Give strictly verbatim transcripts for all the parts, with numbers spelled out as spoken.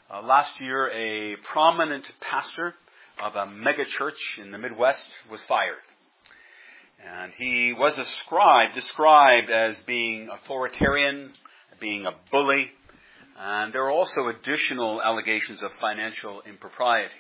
Uh, last year, a prominent pastor of a mega church in the Midwest was fired. And he was ascribed, described as being authoritarian, being a bully, and there are also additional allegations of financial impropriety.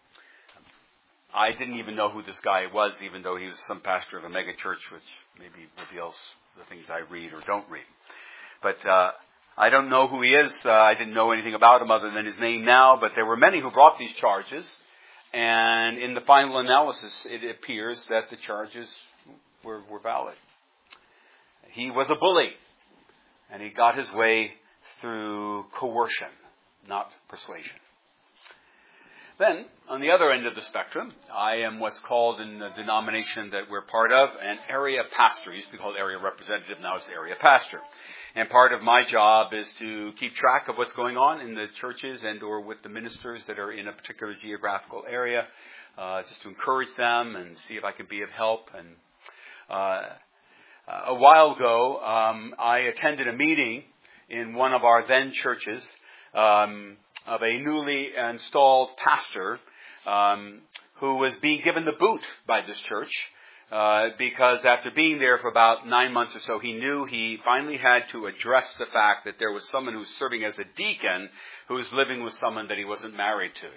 I didn't even know who this guy was, even though he was some pastor of a mega church, which maybe reveals the things I read or don't read. But uh, I don't know who he is. Uh, I didn't know anything about him other than his name now, but there were many who brought these charges. And in the final analysis, it appears that the charges were, were valid. He was a bully, and he got his way through coercion, not persuasion. Then, on the other end of the spectrum, I am what's called in the denomination that we're part of an area pastor. It used to be called area representative, now it's area pastor. And part of my job is to keep track of what's going on in the churches and or with the ministers that are in a particular geographical area, uh, just to encourage them and see if I can be of help. And uh, a while ago, um, I attended a meeting in one of our then churches um, of a newly installed pastor um, who was being given the boot by this church. Uh, because after being there for about nine months or so, he knew he finally had to address the fact that there was someone who was serving as a deacon who was living with someone that he wasn't married to.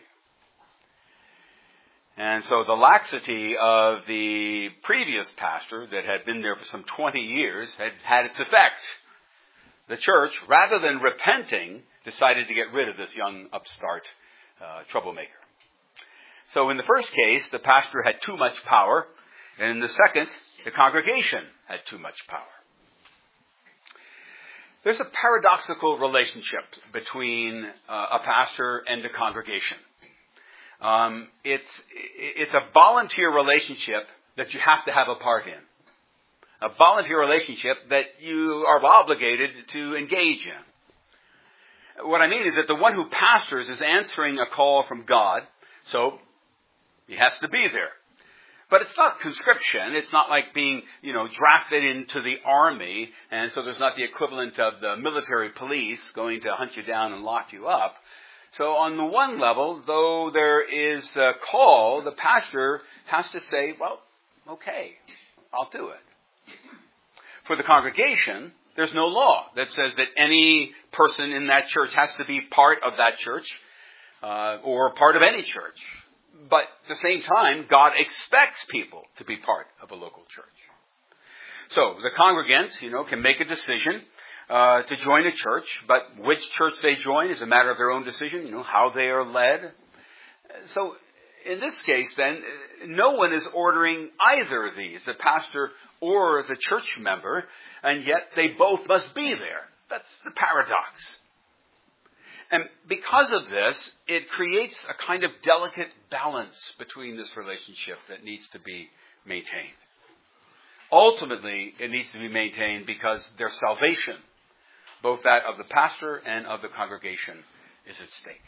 And so the laxity of the previous pastor that had been there for some twenty years had had its effect. The church, rather than repenting, decided to get rid of this young upstart uh, troublemaker. So in the first case, the pastor had too much power. And in the second, the congregation had too much power. There's a paradoxical relationship between uh, a pastor and a congregation. Um, it's, it's a volunteer relationship that you have to have a part in. A volunteer relationship that you are obligated to engage in. What I mean is that the one who pastors is answering a call from God, so he has to be there. But it's not conscription. It's not like being, you know, drafted into the army, and so there's not the equivalent of the military police going to hunt you down and lock you up. So on the one level, though there is a call, the pastor has to say, well, okay, I'll do it. For the congregation, there's no law that says that any person in that church has to be part of that church uh, or part of any church. But at the same time, God expects people to be part of a local church. So the congregant, you know, can make a decision uh, to join a church, but which church they join is a matter of their own decision, you know, how they are led. So in this case, then, no one is ordering either of these, the pastor or the church member, and yet they both must be there. That's the paradox. And because of this, it creates a kind of delicate balance between this relationship that needs to be maintained. Ultimately, it needs to be maintained because their salvation, both that of the pastor and of the congregation, is at stake.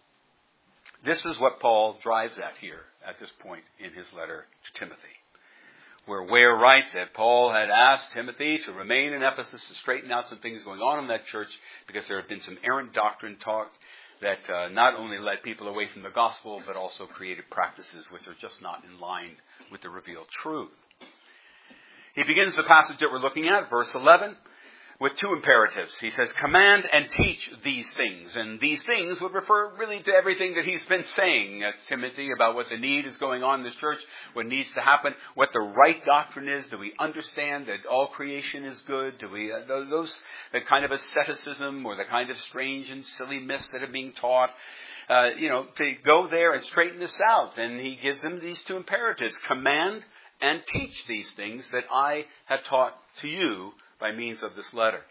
This is what Paul drives at here at this point in his letter to Timothy. We're aware, right, that Paul had asked Timothy to remain in Ephesus to straighten out some things going on in that church because there had been some errant doctrine taught that uh, not only led people away from the gospel but also created practices which are just not in line with the revealed truth. He begins the passage that we're looking at, verse eleven, with two imperatives. He says, command and teach these things. And these things would refer really to everything that he's been saying at Timothy about what the need is going on in this church, what needs to happen, what the right doctrine is. Do we understand that all creation is good? Do we, uh, those, the kind of asceticism or the kind of strange and silly myths that are being taught, uh, you know, to go there and straighten this out. And he gives them these two imperatives, command and teach these things that I have taught to you by means of this letter.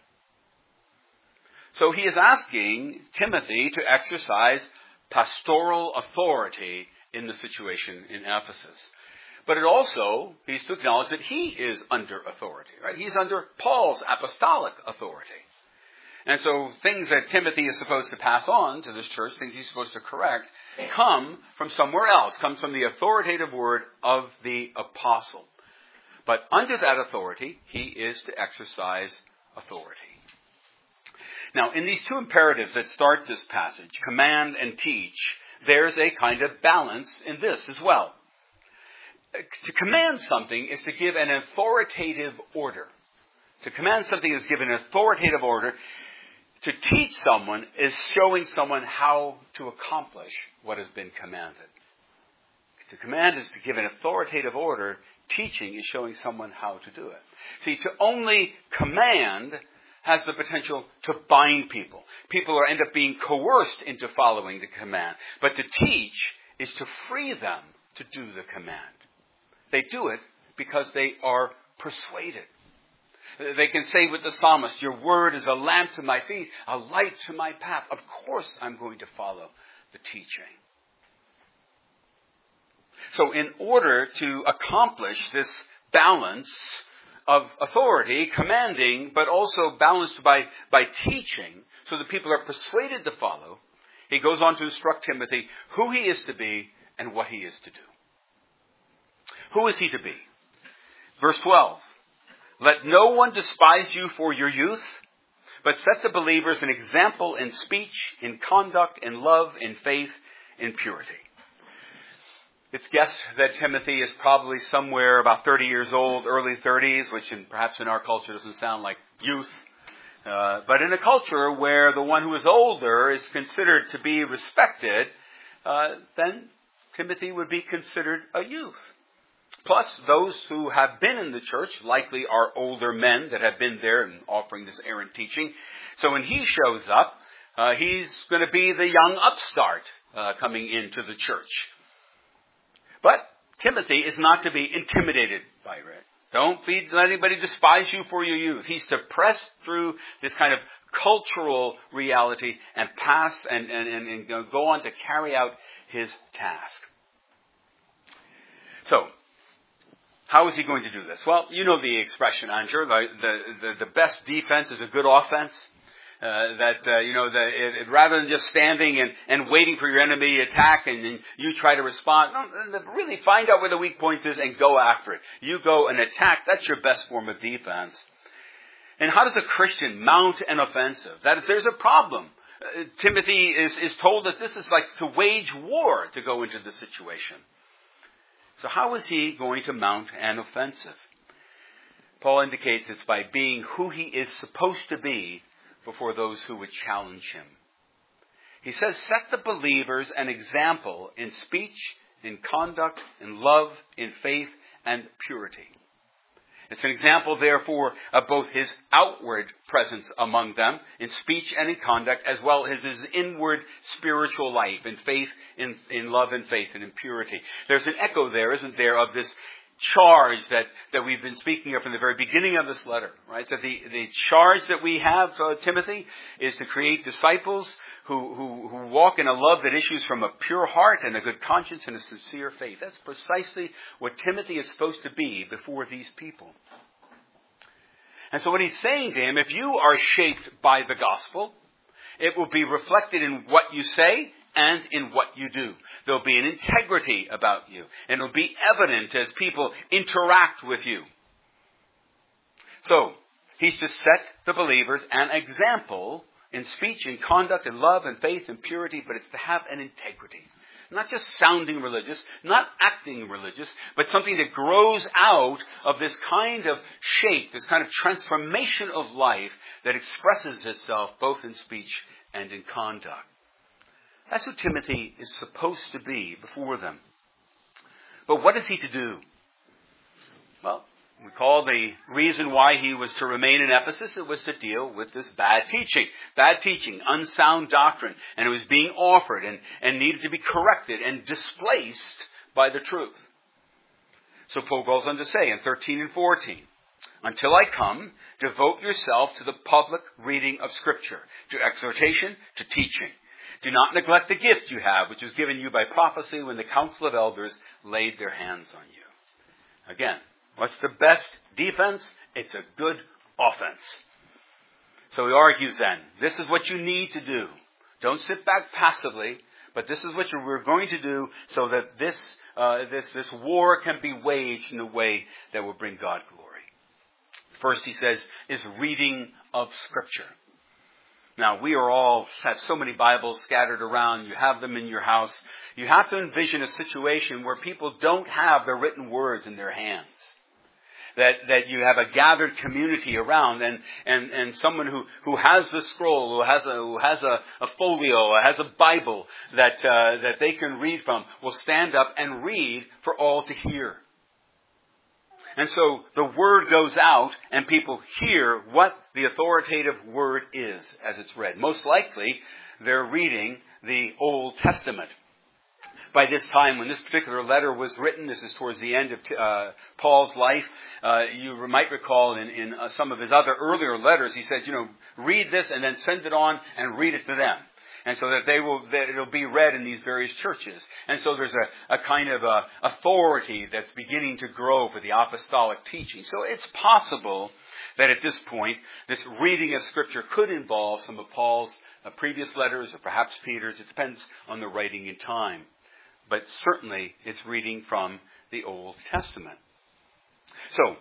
So he is asking Timothy to exercise pastoral authority in the situation in Ephesus. But it also, he's to acknowledge that he is under authority, right? He's under Paul's apostolic authority. And so things that Timothy is supposed to pass on to this church, things he's supposed to correct, come from somewhere else, comes from the authoritative word of the apostle. But under that authority, he is to exercise authority. Now, in these two imperatives that start this passage, command and teach, there's a kind of balance in this as well. To command something is to give an authoritative order. To command something is give an authoritative order. To teach someone is showing someone how to accomplish what has been commanded. To command is to give an authoritative order. Teaching is showing someone how to do it. See, to only command has the potential to bind people. People are end up being coerced into following the command. But to teach is to free them to do the command. They do it because they are persuaded. They can say with the psalmist, your word is a lamp to my feet, a light to my path. Of course I'm going to follow the teaching. So in order to accomplish this balance of authority, commanding, but also balanced by, by teaching, so that people are persuaded to follow, he goes on to instruct Timothy who he is to be and what he is to do. Who is he to be? Verse twelve. Let no one despise you for your youth, but set the believers an example in speech, in conduct, in love, in faith, in purity. It's guessed that Timothy is probably somewhere about thirty years old, early thirties, which in, perhaps in our culture doesn't sound like youth. Uh, but in a culture where the one who is older is considered to be respected, uh, then Timothy would be considered a youth. Plus, those who have been in the church likely are older men that have been there and offering this errant teaching. So when he shows up, uh, he's going to be the young upstart uh, coming into the church. But Timothy is not to be intimidated by it. Don't be, let anybody despise you for your youth. He's to press through this kind of cultural reality and pass and, and, and, and go on to carry out his task. So, how is he going to do this? Well, you know the expression, Andrew. The, the, the best defense is a good offense. Uh, that, uh, you know, the, it, it, rather than just standing and, and waiting for your enemy to attack and, and you try to respond, no, really find out where the weak point is and go after it. You go and attack. That's your best form of defense. And how does a Christian mount an offensive? That is, there's a problem. Uh, Timothy is, is told that this is like to wage war to go into the situation. So how is he going to mount an offensive? Paul indicates it's by being who he is supposed to be before those who would challenge him. He says, set the believers an example in speech, in conduct, in love, in faith, and purity. It's an example, therefore, of both his outward presence among them, in speech and in conduct, as well as his inward spiritual life, in faith, in, in love and faith, and in purity. There's an echo there, isn't there, of this charge that, that we've been speaking of from the very beginning of this letter, right? That the, the charge that we have, uh, Timothy, is to create disciples who, who, who walk in a love that issues from a pure heart and a good conscience and a sincere faith. That's precisely what Timothy is supposed to be before these people. And so what he's saying to him, if you are shaped by the gospel, it will be reflected in what you say and in what you do. There'll be an integrity about you. And it'll be evident as people interact with you. So, he's to set the believers an example in speech, in conduct, in love, and faith, and purity, but it's to have an integrity. Not just sounding religious, not acting religious, but something that grows out of this kind of shape, this kind of transformation of life that expresses itself both in speech and in conduct. That's who Timothy is supposed to be before them. But what is he to do? Well, we call the reason why he was to remain in Ephesus, it was to deal with this bad teaching. Bad teaching, unsound doctrine. And it was being offered and, and needed to be corrected and displaced by the truth. So Paul goes on to say in thirteen and fourteen, until I come, devote yourself to the public reading of Scripture, to exhortation, to teaching. Do not neglect the gift you have, which was given you by prophecy when the council of elders laid their hands on you. Again, what's the best defense? It's a good offense. So he argues then, this is what you need to do. Don't sit back passively, but this is what you're going to do so that this, uh, this, this war can be waged in a way that will bring God glory. First, he says, is reading of Scripture. Now, we are all have so many Bibles scattered around. You have them in your house. You have to envision a situation where people don't have the written words in their hands. That, that you have a gathered community around, and, and, and someone who, who has the scroll, who has a, who has a, a folio, or has a Bible that, uh, that they can read from, will stand up and read for all to hear. And so the word goes out and people hear what the authoritative word is as it's read. Most likely, they're reading the Old Testament. By this time, when this particular letter was written, this is towards the end of uh, Paul's life, uh, you might recall in, in uh, some of his other earlier letters, he said, you know, read this and then send it on and read it to them. And so that they will, that it'll be read in these various churches. And so there's a, a kind of a authority that's beginning to grow for the apostolic teaching. So it's possible that at this point, this reading of Scripture could involve some of Paul's uh, previous letters, or perhaps Peter's. It depends on the writing in time. But certainly, it's reading from the Old Testament. So,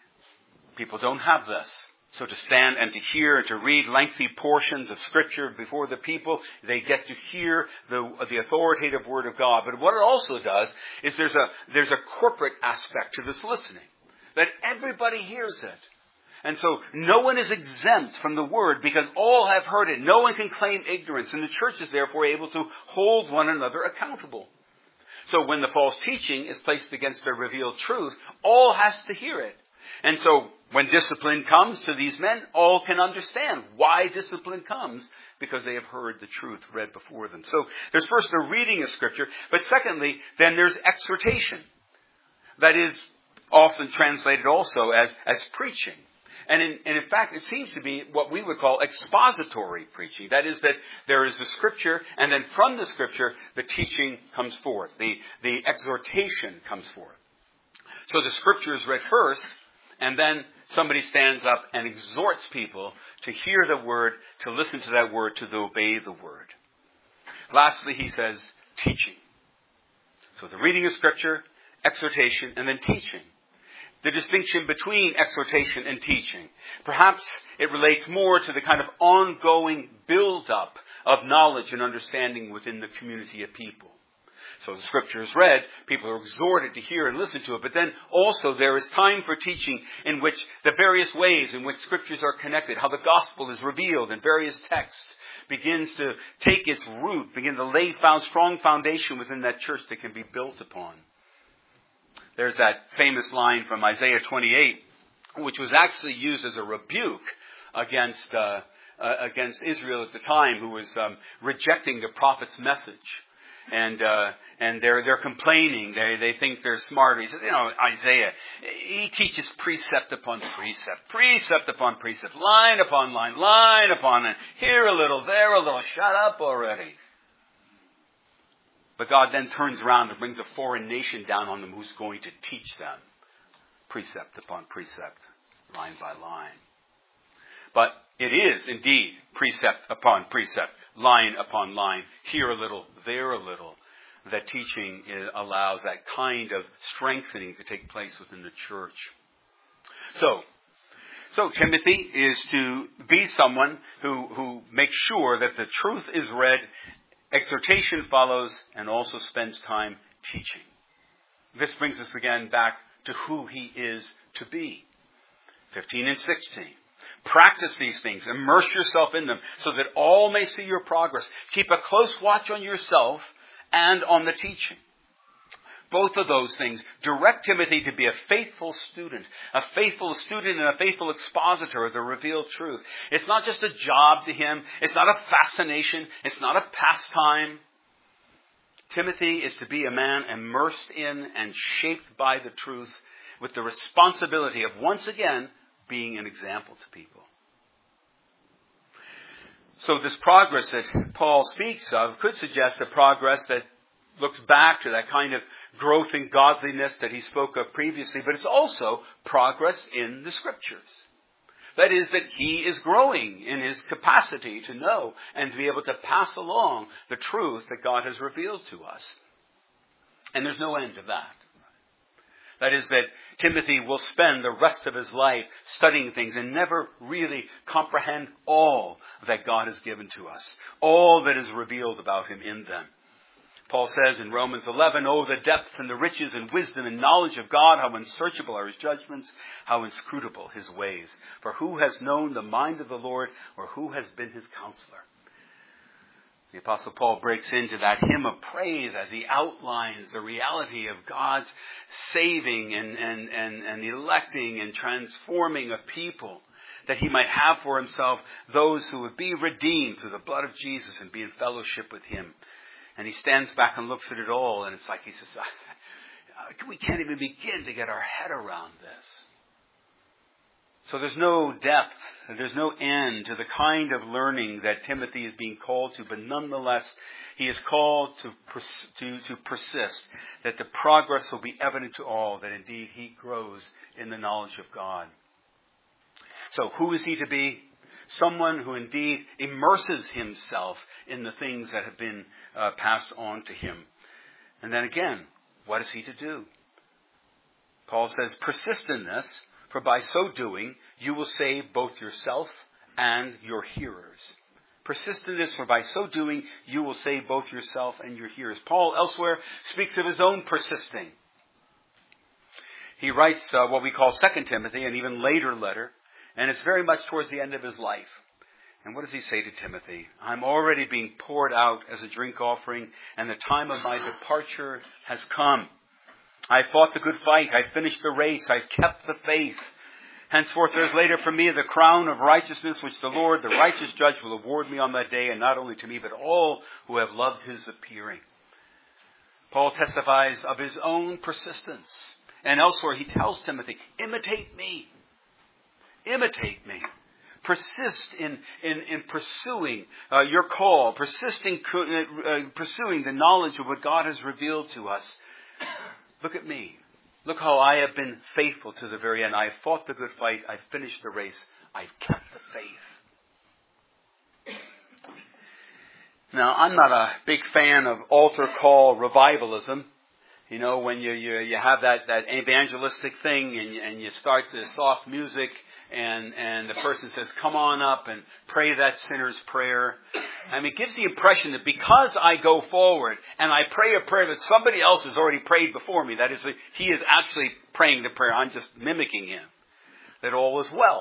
people don't have this. So to stand and to hear and to read lengthy portions of Scripture before the people, they get to hear the, the authoritative Word of God. But what it also does is there's a, there's a corporate aspect to this listening. That everybody hears it. And so no one is exempt from the Word because all have heard it. No one can claim ignorance. And the church is therefore able to hold one another accountable. So when the false teaching is placed against the revealed truth, all has to hear it. And so when discipline comes to these men, all can understand why discipline comes, because they have heard the truth read before them. So there's first the reading of Scripture, but secondly, then there's exhortation. That is often translated also as, as preaching. And in, and in fact, it seems to be what we would call expository preaching. That is that there is the Scripture, and then from the Scripture, the teaching comes forth. The, the exhortation comes forth. So the Scripture is read first, and then somebody stands up and exhorts people to hear the Word, to listen to that Word, to obey the Word. Lastly, he says, teaching. So the reading of Scripture, exhortation, and then teaching. The distinction between exhortation and teaching. Perhaps it relates more to the kind of ongoing build-up of knowledge and understanding within the community of people. So the Scripture is read, people are exhorted to hear and listen to it, but then also there is time for teaching in which the various ways in which Scriptures are connected, how the gospel is revealed in various texts, begins to take its root, begin to lay found strong foundation within that church that can be built upon. There's that famous line from Isaiah twenty-eight, which was actually used as a rebuke against uh, uh, against Israel at the time, who was um, rejecting the prophet's message. And uh, and they're they're complaining. They they think they're smarter. He says, you know, Isaiah, he teaches precept upon precept, precept upon precept, line upon line, line upon line. Here a little, there a little. Shut up already. But God then turns around and brings a foreign nation down on them who's going to teach them precept upon precept, line by line. But it is indeed precept upon precept, line upon line, here a little, there a little, that teaching is, allows that kind of strengthening to take place within the church. So, so Timothy is to be someone who, who makes sure that the truth is read, exhortation follows, and also spends time teaching. This brings us again back to who he is to be. fifteen and sixteen. Practice these things. Immerse yourself in them so that all may see your progress. Keep a close watch on yourself and on the teaching. Both of those things direct Timothy to be a faithful student, a faithful student and a faithful expositor of the revealed truth. It's not just a job to him. It's not a fascination. It's not a pastime. Timothy is to be a man immersed in and shaped by the truth with the responsibility of once again being an example to people. So this progress that Paul speaks of could suggest a progress that looks back to that kind of growth in godliness that he spoke of previously, but it's also progress in the Scriptures. That is, that he is growing in his capacity to know and to be able to pass along the truth that God has revealed to us. And there's no end to that. That is, that Timothy will spend the rest of his life studying things and never really comprehend all that God has given to us, all that is revealed about him in them. Paul says in Romans eleven, "Oh, the depth and the riches and wisdom and knowledge of God, how unsearchable are his judgments, how inscrutable his ways. For who has known the mind of the Lord, or who has been his counselor?" The Apostle Paul breaks into that hymn of praise as he outlines the reality of God's saving and, and, and, and electing and transforming a people, that he might have for himself those who would be redeemed through the blood of Jesus and be in fellowship with him. And he stands back and looks at it all, and it's like he says, we can't even begin to get our head around this. So there's no depth, there's no end to the kind of learning that Timothy is being called to, but nonetheless, he is called to, pers- to, to persist, that the progress will be evident to all, that indeed he grows in the knowledge of God. So who is he to be? Someone who indeed immerses himself in the things that have been uh, passed on to him. And then again, what is he to do? Paul says, persist in this, for by so doing, you will save both yourself and your hearers. Persist in this, for by so doing, you will save both yourself and your hearers. Paul elsewhere speaks of his own persisting. He writes uh, what we call Second Timothy, an even later letter, and it's very much towards the end of his life. And what does he say to Timothy? "I'm already being poured out as a drink offering, and the time of my departure has come. I fought the good fight. I finished the race. I've kept the faith. Henceforth there is later for me the crown of righteousness, which the Lord, the righteous judge, will award me on that day, and not only to me, but all who have loved his appearing." Paul testifies of his own persistence. And elsewhere he tells Timothy, imitate me. Imitate me. Persist in, in, in pursuing uh, your call. Persist in uh, pursuing the knowledge of what God has revealed to us. Look at me. Look how I have been faithful to the very end. I have fought the good fight. I've finished the race. I've kept the faith. Now, I'm not a big fan of altar call revivalism. You know, when you you, you have that, that evangelistic thing and, and you start the soft music and, and the person says, come on up and pray that sinner's prayer. I mean, it gives the impression that because I go forward and I pray a prayer that somebody else has already prayed before me, that is, he is actually praying the prayer, I'm just mimicking him, that all is well.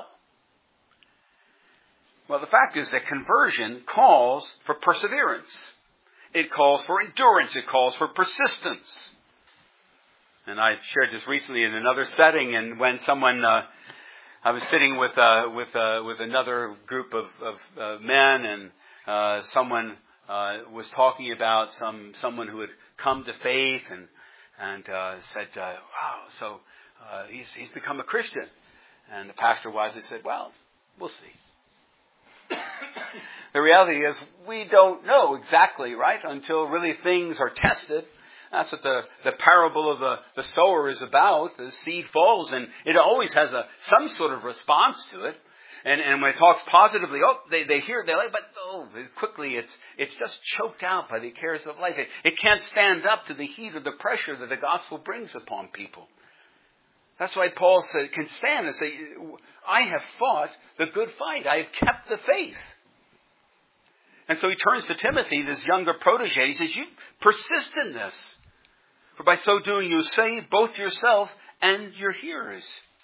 Well, the fact is that conversion calls for perseverance. It calls for endurance. It calls for persistence. And I shared this recently in another setting, and when someone, uh, I was sitting with uh, with uh, with another group of, of uh, men, and uh, someone uh, was talking about some someone who had come to faith, and and uh, said, uh, "Wow, so uh, he's he's become a Christian." And the pastor wisely said, "Well, we'll see." The reality is, we don't know exactly, right, until really things are tested. That's what the, the parable of the, the sower is about. The seed falls, and it always has a some sort of response to it. And, and when it talks positively, oh, they, they hear it, they like, but oh, quickly it's it's just choked out by the cares of life. It, it can't stand up to the heat or the pressure that the gospel brings upon people. That's why Paul said, can stand and say, I have fought the good fight. I have kept the faith. And so he turns to Timothy, this younger protege. He says, you persist in this. For by so doing, you save both yourself and your hearers.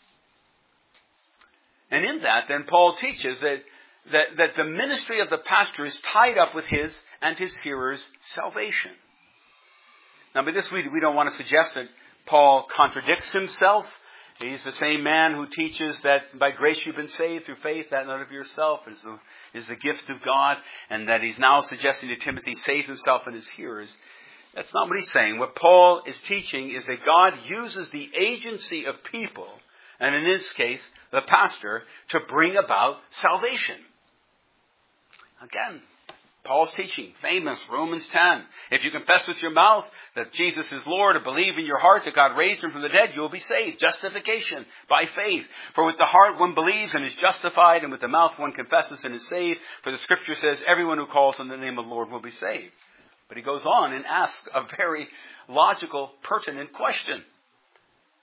And in that, then, Paul teaches that, that, that the ministry of the pastor is tied up with his and his hearers' salvation. Now, by this, we, we don't want to suggest that Paul contradicts himself. He's the same man who teaches that by grace you've been saved through faith, that not of yourself is the, is the gift of God, and that he's now suggesting to Timothy save himself and his hearers. That's not what he's saying. What Paul is teaching is that God uses the agency of people, and in this case, the pastor, to bring about salvation. Again, Paul's teaching, famous, Romans ten. If you confess with your mouth that Jesus is Lord and believe in your heart that God raised him from the dead, you will be saved. Justification by faith. For with the heart one believes and is justified, and with the mouth one confesses and is saved. For the scripture says, everyone who calls on the name of the Lord will be saved. But he goes on and asks a very logical, pertinent question.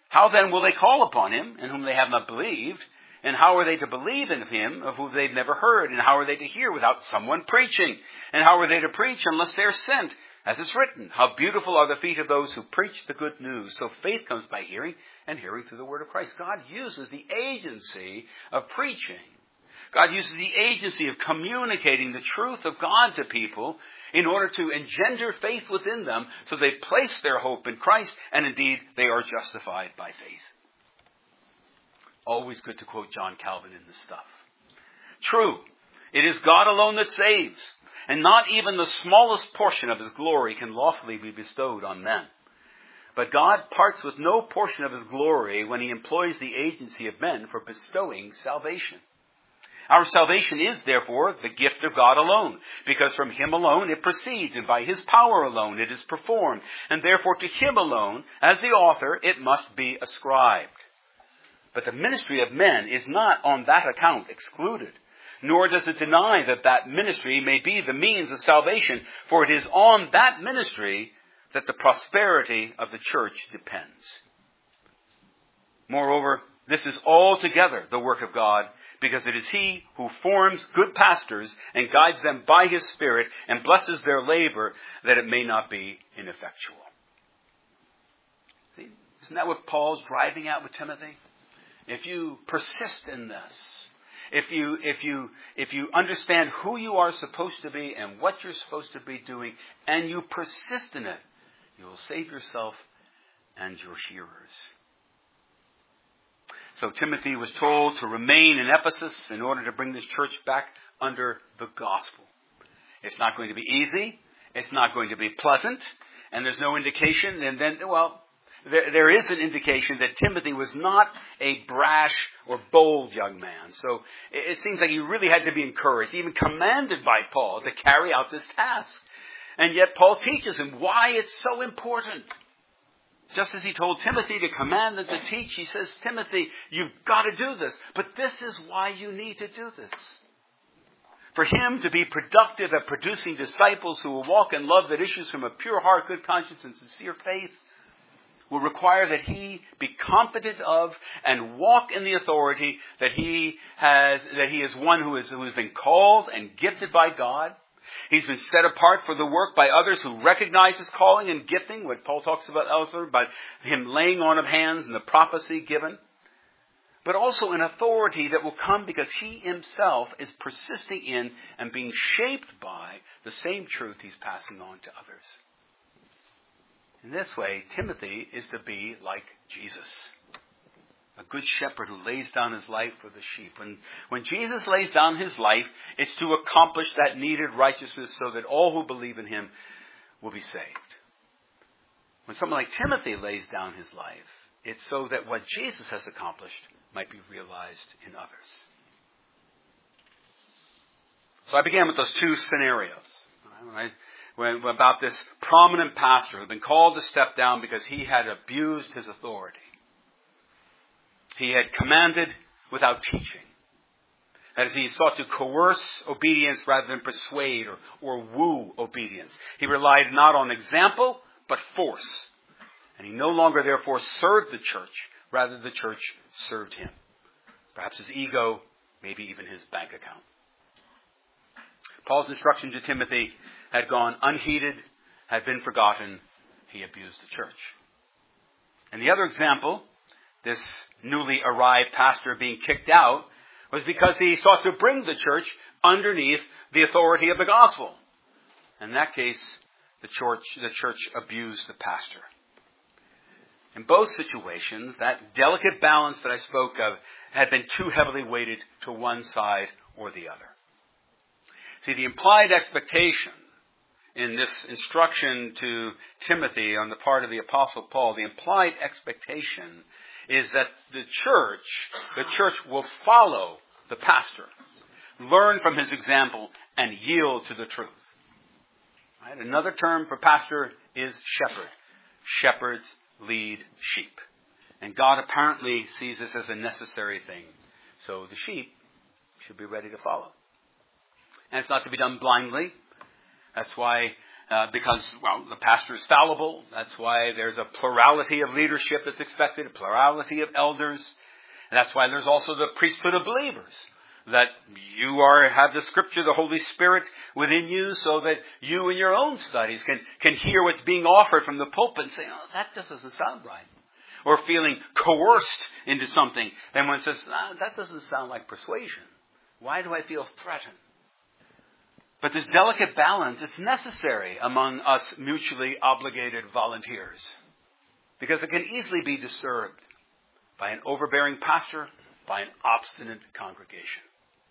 How then will they call upon him in whom they have not believed? And how are they to believe in him of whom they've never heard? And how are they to hear without someone preaching? And how are they to preach unless they are sent? As it's written, how beautiful are the feet of those who preach the good news. So faith comes by hearing, and hearing through the word of Christ. God uses the agency of preaching. God uses the agency of communicating the truth of God to people in order to engender faith within them, so they place their hope in Christ, and indeed they are justified by faith. Always good to quote John Calvin in this stuff. True, it is God alone that saves, and not even the smallest portion of his glory can lawfully be bestowed on men. But God parts with no portion of his glory when he employs the agency of men for bestowing salvation. Our salvation is, therefore, the gift of God alone, because from him alone it proceeds, and by his power alone it is performed, and therefore to him alone, as the author, it must be ascribed. But the ministry of men is not on that account excluded, nor does it deny that that ministry may be the means of salvation, for it is on that ministry that the prosperity of the church depends. Moreover, this is altogether the work of God, because it is he who forms good pastors and guides them by his Spirit and blesses their labor, that it may not be ineffectual. See, isn't that what Paul's driving at with Timothy? If you persist in this, if you if you if you understand who you are supposed to be and what you're supposed to be doing, and you persist in it, you will save yourself and your hearers. So Timothy was told to remain in Ephesus in order to bring this church back under the gospel. It's not going to be easy. It's not going to be pleasant. And there's no indication. And then, well, there, there is an indication that Timothy was not a brash or bold young man. So it, it seems like he really had to be encouraged, even commanded by Paul to carry out this task. And yet Paul teaches him why it's so important. Just as he told Timothy to command and to teach, he says, Timothy, you've got to do this. But this is why you need to do this. For him to be productive at producing disciples who will walk in love that issues from a pure heart, good conscience, and sincere faith, will require that he be confident of and walk in the authority that he has, that he is one who is, who has been called and gifted by God. He's been set apart for the work by others who recognize his calling and gifting, what Paul talks about elsewhere, about him laying on of hands and the prophecy given. But also an authority that will come because he himself is persisting in and being shaped by the same truth he's passing on to others. In this way, Timothy is to be like Jesus. A good shepherd who lays down his life for the sheep. When, when Jesus lays down his life, it's to accomplish that needed righteousness so that all who believe in him will be saved. When someone like Timothy lays down his life, it's so that what Jesus has accomplished might be realized in others. So I began with those two scenarios. Right? When, about this prominent pastor who had been called to step down because he had abused his authority. He had commanded without teaching. As he sought to coerce obedience rather than persuade or, or woo obedience. He relied not on example, but force. And he no longer therefore served the church, rather the church served him. Perhaps his ego, maybe even his bank account. Paul's instruction to Timothy had gone unheeded, had been forgotten. He abused the church. And the other example, this newly arrived pastor being kicked out, was because he sought to bring the church underneath the authority of the gospel. In that case, the church, the church abused the pastor. In both situations, that delicate balance that I spoke of had been too heavily weighted to one side or the other. See, the implied expectation in this instruction to Timothy on the part of the Apostle Paul, the implied expectation is that the church, the church will follow the pastor, learn from his example, and yield to the truth. Right? Another term for pastor is shepherd. Shepherds lead sheep. And God apparently sees this as a necessary thing. So the sheep should be ready to follow. And it's not to be done blindly. That's why Uh, because, well, the pastor is fallible. That's why there's a plurality of leadership that's expected, a plurality of elders. And that's why there's also the priesthood of believers. That you are have the Scripture, the Holy Spirit within you, so that you in your own studies can, can hear what's being offered from the pulpit and say, oh, that just doesn't sound right. Or feeling coerced into something. And one says, ah, that doesn't sound like persuasion. Why do I feel threatened? But this delicate balance is necessary among us mutually obligated volunteers. Because it can easily be disturbed by an overbearing pastor, by an obstinate congregation.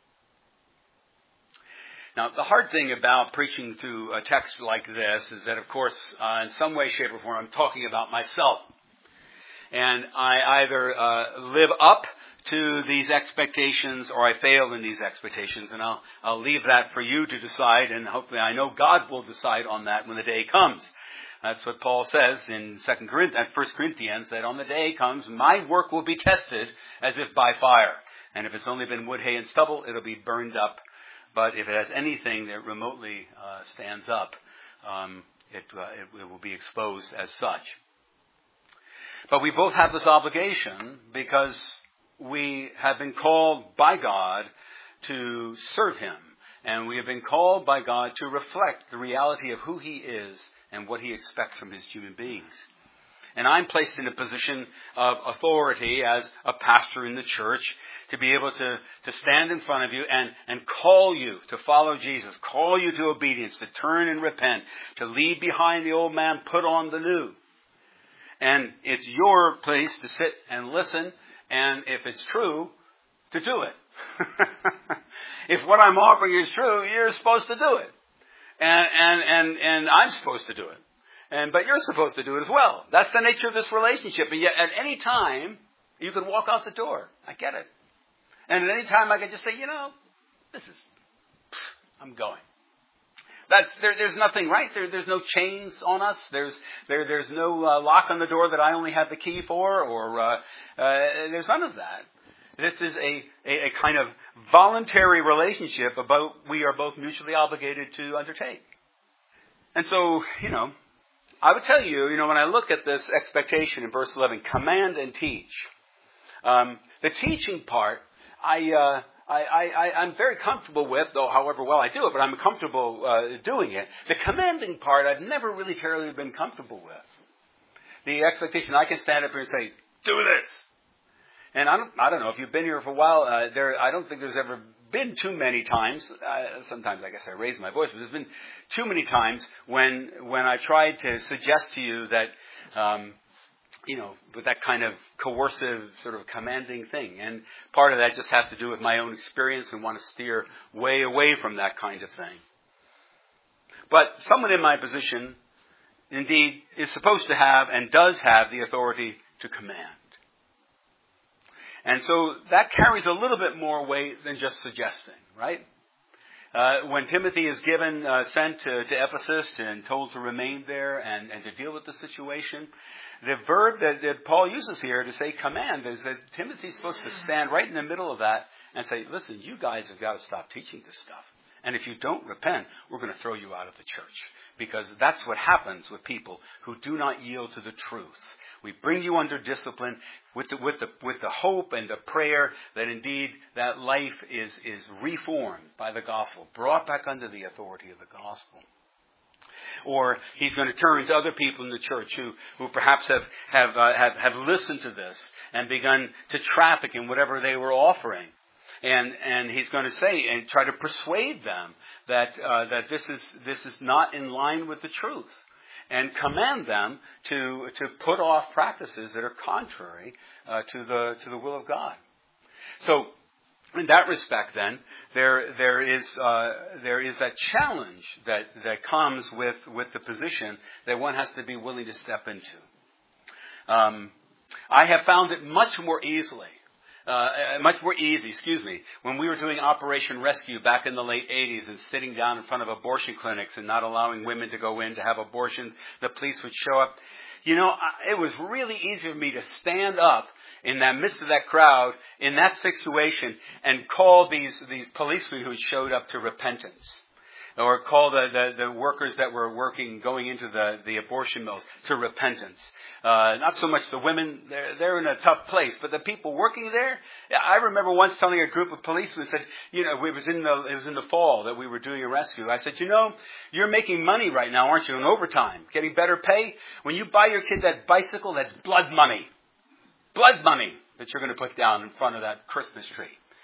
Now, the hard thing about preaching through a text like this is that, of course, uh, in some way, shape, or form, I'm talking about myself. And I either uh, live up to these expectations or I fail in these expectations. And I'll, I'll leave that for you to decide, and hopefully I know God will decide on that when the day comes. That's what Paul says in Second Corinthians, First Corinthians, that on the day comes, my work will be tested as if by fire. And if it's only been wood, hay, and stubble, it'll be burned up. But if it has anything that remotely uh, stands up, um, it, uh, it, it will be exposed as such. But we both have this obligation because we have been called by God to serve Him. And we have been called by God to reflect the reality of who He is and what He expects from His human beings. And I'm placed in a position of authority as a pastor in the church to be able to, to stand in front of you and, and call you to follow Jesus, call you to obedience, to turn and repent, to leave behind the old man, put on the new. And it's your place to sit and listen, and if it's true, to do it. If what I'm offering is true, you're supposed to do it. And, and, and, and I'm supposed to do it. And, but you're supposed to do it as well. That's the nature of this relationship. And yet at any time, you can walk out the door. I get it. And at any time, I can just say, you know, this is, I'm going. That's, there, there's nothing, right? There, there's no chains on us. There's, there, there's no uh, lock on the door that I only have the key for, or uh, uh, there's none of that. This is a, a, a kind of voluntary relationship about we are both mutually obligated to undertake. And so, you know, I would tell you, you know, when I look at this expectation in verse eleven, command and teach. Um, the teaching part, I, uh, I, I, I'm very comfortable with, though however well I do it, but I'm comfortable uh, doing it. The commanding part, I've never really terribly been comfortable with. The expectation, I can stand up here and say, do this. And I don't, I don't know, if you've been here for a while, uh, there, I don't think there's ever been too many times, uh, sometimes I guess I raise my voice, but there's been too many times when, when I tried to suggest to you that, um, you know, with that kind of coercive sort of commanding thing. And part of that just has to do with my own experience and want to steer way away from that kind of thing. But someone in my position, indeed, is supposed to have and does have the authority to command. And so that carries a little bit more weight than just suggesting, right? Uh, when Timothy is given, uh, sent to, to Ephesus and told to remain there and, and to deal with the situation, the verb that, that Paul uses here to say command is that Timothy's supposed to stand right in the middle of that and say, listen, you guys have got to stop teaching this stuff. And if you don't repent, we're going to throw you out of the church. Because that's what happens with people who do not yield to the truth. We bring you under discipline with the, with the, with the hope and the prayer that indeed that life is, is reformed by the gospel, brought back under the authority of the gospel. Or he's going to turn to other people in the church who, who perhaps have, have, uh, have, have listened to this and begun to traffic in whatever they were offering. And, and he's going to say and try to persuade them that, uh, that this is, this is not in line with the truth. And command them to to put off practices that are contrary uh, to the to the will of God. So, in that respect, then there there is uh, there is that challenge that, that comes with, with the position that one has to be willing to step into. Um, I have found it much more easily. Uh, much more easy, excuse me, when we were doing Operation Rescue back in the late eighties and sitting down in front of abortion clinics and not allowing women to go in to have abortions, the police would show up. You know, it was really easy for me to stand up in that midst of that crowd, in that situation, and call these, these policemen who showed up to repentance. or call the, the, the workers that were working, going into the, the abortion mills to repentance. Uh, not so much the women, they're, they're in a tough place, but the people working there. I remember once telling a group of policemen, said, you know, it was in the, it was in the fall that we were doing a rescue. I said, you know, you're making money right now, aren't you, in overtime, getting better pay? When you buy your kid that bicycle, that's blood money. Blood money that you're going to put down in front of that Christmas tree.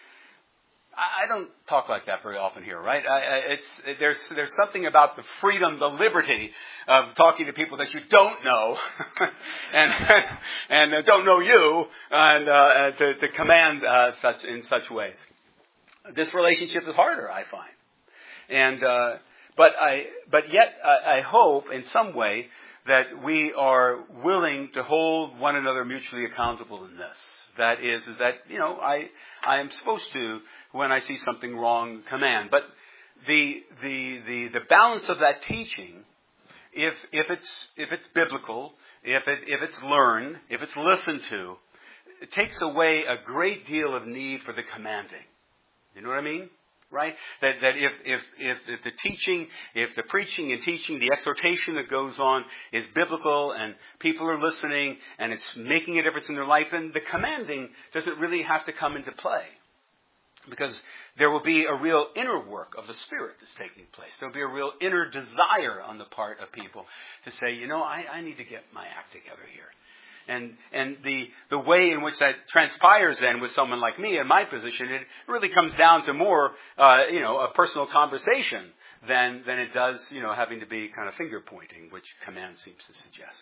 I don't talk like that very often here, right? I, I, it's, there's, there's something about the freedom, the liberty of talking to people that you don't know and, and uh, don't know you and, uh, to, to command, uh, such, in such ways. This relationship is harder, I find. And, uh, but I, but yet I, I hope in some way that we are willing to hold one another mutually accountable in this. That is, is that, you know, I, I am supposed to, when I see something wrong, command. But the the the, the balance of that teaching, if if it's if it's biblical, if it if it's learned, if it's listened to, it takes away a great deal of need for the commanding. You know what I mean? Right? That that if if if, if the teaching, if the preaching and teaching, the exhortation that goes on is biblical and people are listening and it's making a difference in their life, then the commanding doesn't really have to come into play. Because there will be a real inner work of the Spirit that's taking place. There will be a real inner desire on the part of people to say, you know, I, I need to get my act together here. And and the the way in which that transpires then with someone like me in my position, it really comes down to more, uh, you know, a personal conversation than than it does, you know, having to be kind of finger pointing, which command seems to suggest.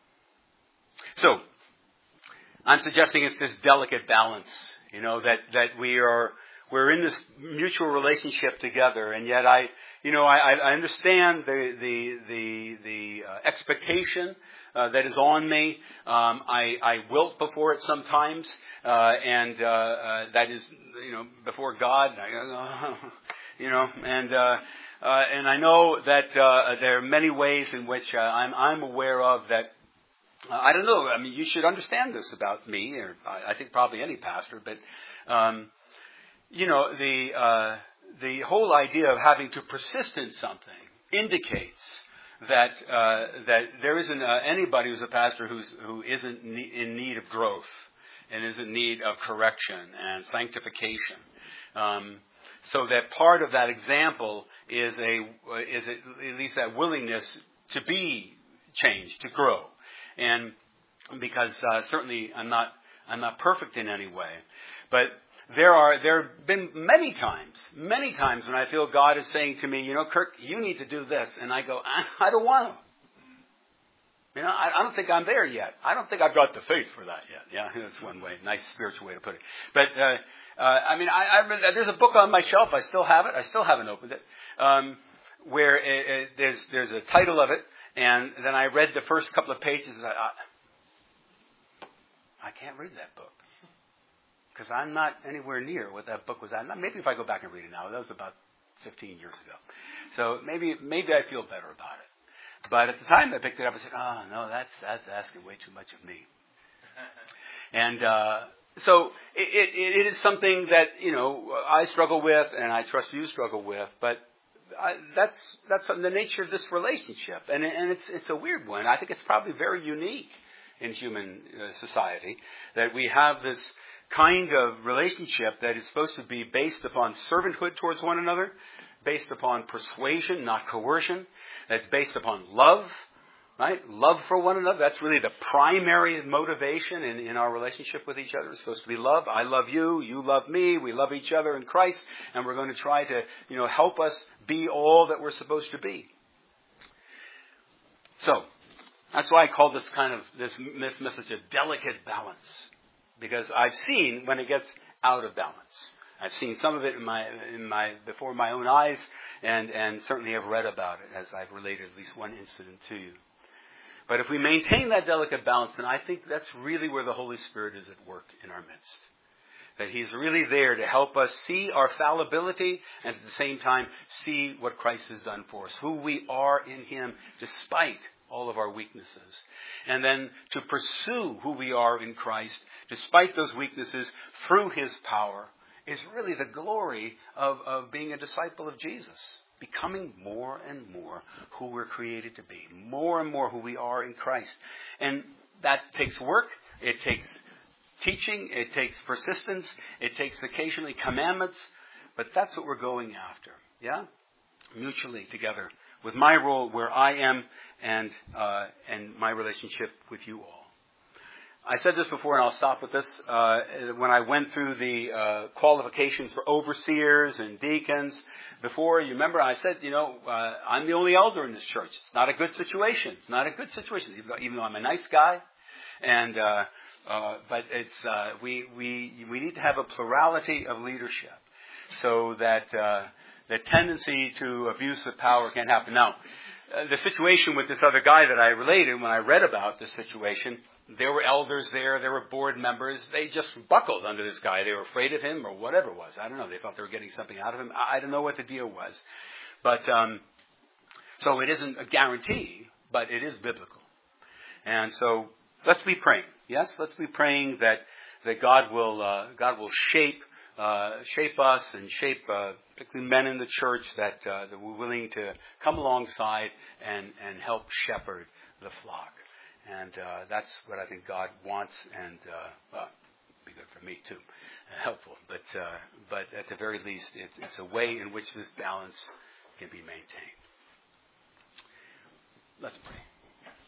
So, I'm suggesting it's this delicate balance, you know, that, that we are... We're in this mutual relationship together, and yet I, you know, I, I understand the the the, the uh, expectation uh, that is on me. Um, I, I wilt before it sometimes, uh, and uh, uh, that is, you know, before God. I, uh, you know, and uh, uh, and I know that uh, there are many ways in which uh, I'm I'm aware of that. Uh, I don't know. I mean, you should understand this about me, or I, I think probably any pastor, but. Um, You know, the uh, the whole idea of having to persist in something indicates that uh, that there isn't uh, anybody who's a pastor who's who isn't ne- in need of growth and is in need of correction and sanctification. Um, so that part of that example is a is at least that willingness to be changed, to grow, and because uh, certainly I'm not I'm not perfect in any way, but. There are there have been many times, many times when I feel God is saying to me, you know, Kirk, you need to do this. And I go, I, I don't want to. You know, I, I don't think I'm there yet. I don't think I've got the faith for that yet. Yeah, that's one way, nice spiritual way to put it. But, uh, uh, I mean, I, I, there's a book on my shelf. I still have it. I still haven't opened it. Um, where it, it, there's there's a title of it. And then I read the first couple of pages. And I, I, I can't read that book. Because I'm not anywhere near what that book was at. Maybe if I go back and read it now, that was about fifteen years ago. So maybe maybe I feel better about it. But at the time I picked it up, I said, oh, no, that's that's asking way too much of me. And uh, so it, it, it is something that, you know, I struggle with and I trust you struggle with. But I, that's that's the nature of this relationship. And, and it's it's a weird one. I think it's probably very unique in human uh, society that we have this kind of relationship that is supposed to be based upon servanthood towards one another, based upon persuasion, not coercion, that's based upon love, right? Love for one another. That's really the primary motivation in, in our relationship with each other. It's supposed to be love. I love you, you love me, we love each other in Christ, and we're going to try to, you know, help us be all that we're supposed to be. So, that's why I call this kind of, this, this message a delicate balance. Because I've seen when it gets out of balance. I've seen some of it in my in my before my own eyes, and, and certainly have read about it as I've related at least one incident to you. But if we maintain that delicate balance, then I think that's really where the Holy Spirit is at work in our midst. That He's really there to help us see our fallibility and at the same time see what Christ has done for us, who we are in Him despite all of our weaknesses. And then to pursue who we are in Christ, despite those weaknesses, through His power, is really the glory of, of being a disciple of Jesus. becoming more and more who we're created to be, more and more who we are in Christ. And that takes work, it takes teaching, it takes persistence, it takes occasionally commandments, but that's what we're going after, yeah? Mutually together, with my role where I am and uh, and my relationship with you all. I said this before, and I'll stop with this. Uh, when I went through the uh, qualifications for overseers and deacons before, you remember I said, you know, uh, I'm the only elder in this church. It's not a good situation. It's not a good situation, even though, even though I'm a nice guy. And uh, uh, but it's uh, we we we need to have a plurality of leadership so that uh, the tendency to abuse of power can't happen. Now, uh, the situation with this other guy that I related, when I read about this situation. There were elders there. There were board members. They just buckled under this guy. They were afraid of him or whatever it was. I don't know. They thought they were getting something out of him. I don't know what the deal was. But um, so it isn't a guarantee, but it is biblical. And so let's be praying. Yes, let's be praying that that God will uh, God will shape uh, shape us and shape uh, particularly men in the church that uh, that we're willing to come alongside and and help shepherd the flock. And uh, that's what I think God wants, and uh, well, be good for me too, uh, helpful. But uh, but at the very least, it's, it's a way in which this balance can be maintained. Let's pray.